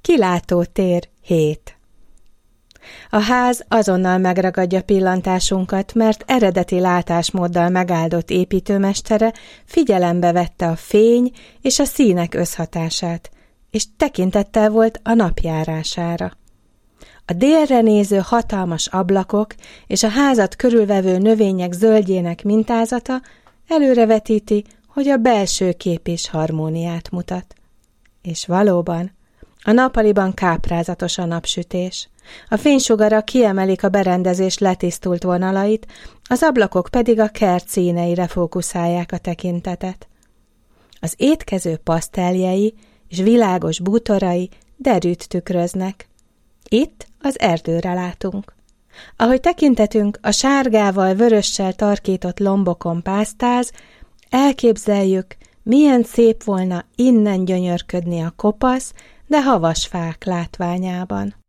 Kilátótér 7. A ház azonnal megragadja pillantásunkat, mert eredeti látásmóddal megáldott építőmestere figyelembe vette a fény és a színek összhatását, és tekintettel volt a napjárására. A délre néző hatalmas ablakok és a házat körülvevő növények zöldjének mintázata előrevetíti, hogy a belső kép is harmóniát mutat. És valóban, a nappaliban káprázatos a napsütés. A fénysugarak kiemelik a berendezés letisztult vonalait, az ablakok pedig a kert színeire fókuszálják a tekintetet. Az étkező paszteljei és világos bútorai derűt tükröznek. Itt az erdőre látunk. Ahogy tekintetünk a sárgával, vörössel tarkított lombokon pásztáz, elképzeljük, milyen szép volna innen gyönyörködni a kopasz, de havas fák látványában.